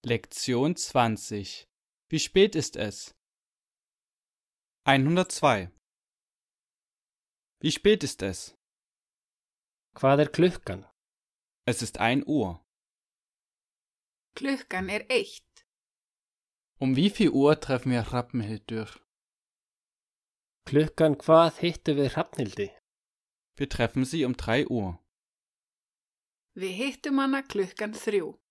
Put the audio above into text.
Lektion 20. Wie spät ist es? 102. Wie spät ist es? Hvað klukkan? Es ist 1 Uhr. Klukkan 1. Um wie viel Uhr treffen wir Hrafnhildur? Klukkan hvað hittum við Hrafnhildi? Wir treffen sie um 3 Uhr. Við hittum hana klukkan 3.